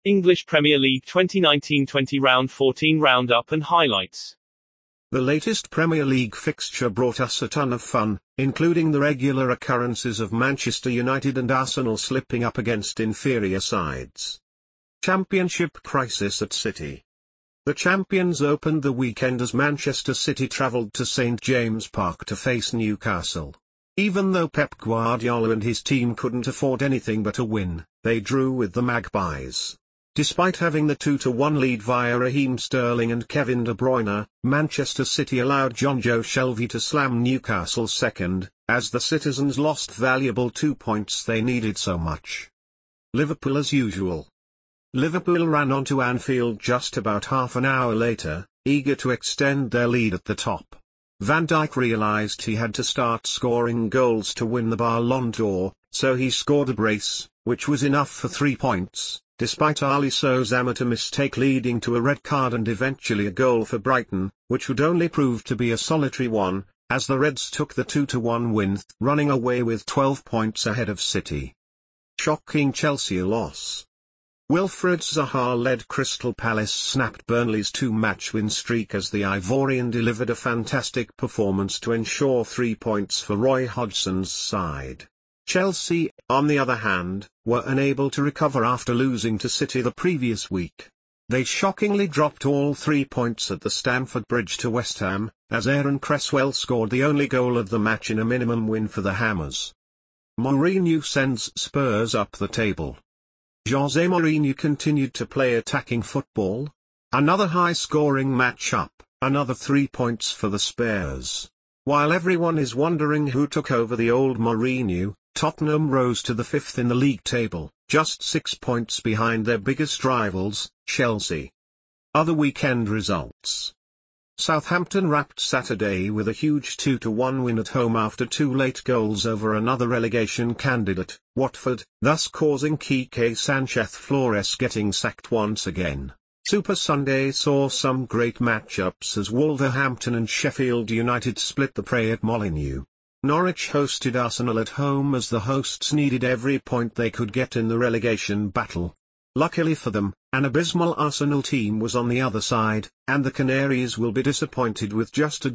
English Premier League 2019-20 Round 14 Roundup and Highlights. The latest Premier League fixture brought us a ton of fun, including the regular occurrences of Manchester United and Arsenal slipping up against inferior sides. Championship crisis at City. The champions opened the weekend as Manchester City travelled to St James Park to face Newcastle. Even though Pep Guardiola and his team couldn't afford anything but a win, they drew with the Magpies. Despite having the 2-1 lead via Raheem Sterling and Kevin De Bruyne, Manchester City allowed Jonjo Shelvey to slam Newcastle second, as the citizens lost valuable 2 points they needed so much. Liverpool as usual. Liverpool ran onto Anfield just about half an hour later, eager to extend their lead at the top. Van Dijk realised he had to start scoring goals to win the Ballon d'Or, so he scored a brace, which was enough for 3 points, despite Ali So's amateur mistake leading to a red card and eventually a goal for Brighton, which would only prove to be a solitary one, as the Reds took the 2-1 win, running away with 12 points ahead of City. Shocking Chelsea loss. Wilfried Zaha-led Crystal Palace snapped Burnley's 2-match win streak as the Ivorian delivered a fantastic performance to ensure 3 points for Roy Hodgson's side. Chelsea, on the other hand, were unable to recover after losing to City the previous week. They shockingly dropped all 3 points at the Stamford Bridge to West Ham, as Aaron Cresswell scored the only goal of the match in a minimum win for the Hammers. Mourinho sends Spurs up the table. Jose Mourinho continued to play attacking football. Another high-scoring match-up, another 3 points for the Spurs. While everyone is wondering who took over the old Mourinho, Tottenham rose to the 5th in the league table, just 6 points behind their biggest rivals, Chelsea. Other weekend results. Southampton wrapped Saturday with a huge 2-1 win at home after 2 late goals over another relegation candidate, Watford, thus causing Quique Sanchez-Flores getting sacked once again. Super Sunday saw some great matchups as Wolverhampton and Sheffield United split the prey at Molineux. Norwich hosted Arsenal at home as the hosts needed every point they could get in the relegation battle. Luckily for them, an abysmal Arsenal team was on the other side, and the Canaries will be disappointed with just a